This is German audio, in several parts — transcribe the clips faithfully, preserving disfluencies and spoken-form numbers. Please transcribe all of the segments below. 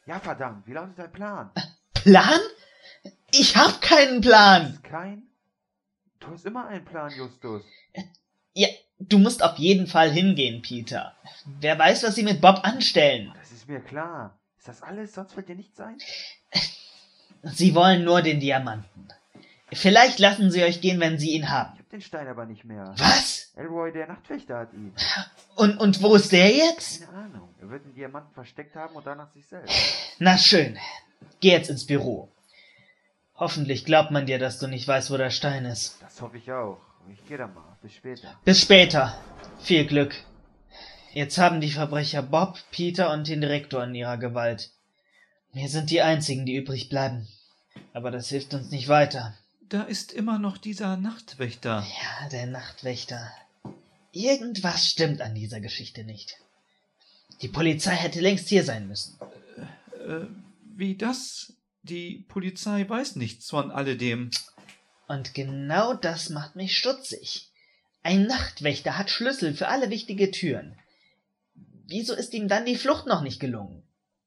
Ja, verdammt, wie lautet dein Plan? Plan? Ich hab keinen Plan. Kein? Du hast immer einen Plan, Justus. Ja, du musst auf jeden Fall hingehen, Peter. Wer weiß, was sie mit Bob anstellen. Das ist mir klar. Ist das alles? Sonst wird dir nichts ein? Sie wollen nur den Diamanten. Vielleicht lassen sie euch gehen, wenn sie ihn haben. Ich hab den Stein aber nicht mehr. Was? Elroy, der Nachtwächter, hat ihn. Und, und wo ist der jetzt? Keine Ahnung. Er wird den Diamanten versteckt haben und danach sich selbst. Na schön. Geh jetzt ins Büro. Hoffentlich glaubt man dir, dass du nicht weißt, wo der Stein ist. Das hoffe ich auch. Ich gehe dann mal. Bis später. Bis später. Viel Glück. Jetzt haben die Verbrecher Bob, Peter und den Direktor in ihrer Gewalt. Wir sind die Einzigen, die übrig bleiben. Aber das hilft uns nicht weiter. Da ist immer noch dieser Nachtwächter. Ja, der Nachtwächter. Irgendwas stimmt an dieser Geschichte nicht. Die Polizei hätte längst hier sein müssen. Äh, wie das? Die Polizei weiß nichts von alledem. Und genau das macht mich stutzig. Ein Nachtwächter hat Schlüssel für alle wichtigen Türen. Wieso ist ihm dann die Flucht noch nicht gelungen?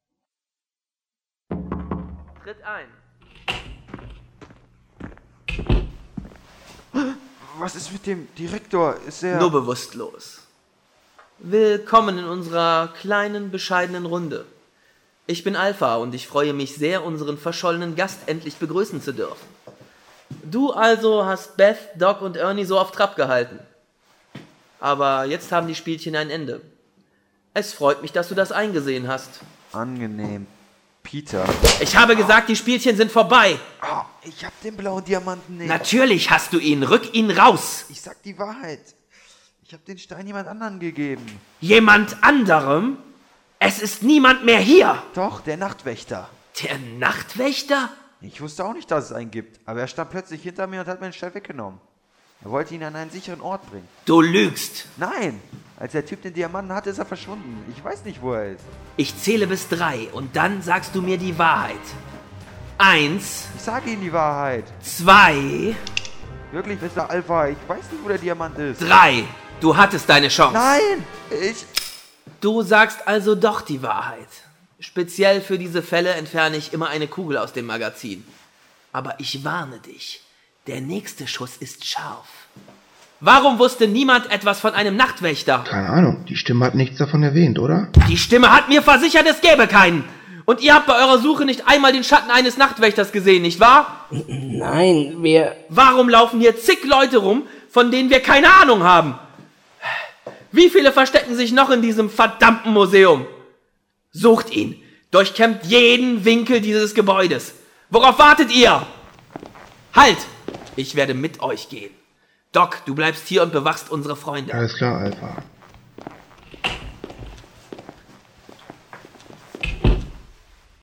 Tritt ein. Was ist mit dem Direktor? Ist er... Nur bewusstlos. Willkommen in unserer kleinen, bescheidenen Runde. Ich bin Alpha und ich freue mich sehr, unseren verschollenen Gast endlich begrüßen zu dürfen. Du also hast Beth, Doc und Ernie so auf Trab gehalten. Aber jetzt haben die Spielchen ein Ende. Es freut mich, dass du das eingesehen hast. Angenehm. Peter. Ich habe gesagt, die Spielchen sind vorbei. Oh, ich hab den blauen Diamanten nicht. Natürlich hast du ihn. Rück ihn raus. Ich sag die Wahrheit. Ich hab den Stein jemand anderen gegeben. Jemand anderem? Es ist niemand mehr hier. Doch, der Nachtwächter. Der Nachtwächter? Ich wusste auch nicht, dass es einen gibt, aber er stand plötzlich hinter mir und hat meinen Stein weggenommen. Er wollte ihn an einen sicheren Ort bringen. Du lügst. Nein, als der Typ den Diamanten hatte, ist er verschwunden. Ich weiß nicht, wo er ist. Ich zähle bis drei und dann sagst du mir die Wahrheit. Eins. Ich sage Ihnen die Wahrheit. Zwei. Wirklich, Mister Alpha, ich weiß nicht, wo der Diamant ist. Drei. Du hattest deine Chance. Nein, ich... Du sagst also doch die Wahrheit. Speziell für diese Fälle entferne ich immer eine Kugel aus dem Magazin. Aber ich warne dich. Der nächste Schuss ist scharf. Warum wusste niemand etwas von einem Nachtwächter? Keine Ahnung, die Stimme hat nichts davon erwähnt, oder? Die Stimme hat mir versichert, es gäbe keinen. Und ihr habt bei eurer Suche nicht einmal den Schatten eines Nachtwächters gesehen, nicht wahr? Nein, wir... Warum laufen hier zig Leute rum, von denen wir keine Ahnung haben? Wie viele verstecken sich noch in diesem verdammten Museum? Sucht ihn. Durchkämmt jeden Winkel dieses Gebäudes. Worauf wartet ihr? Halt! Ich werde mit euch gehen. Doc, du bleibst hier und bewachst unsere Freunde. Alles klar, Alpha.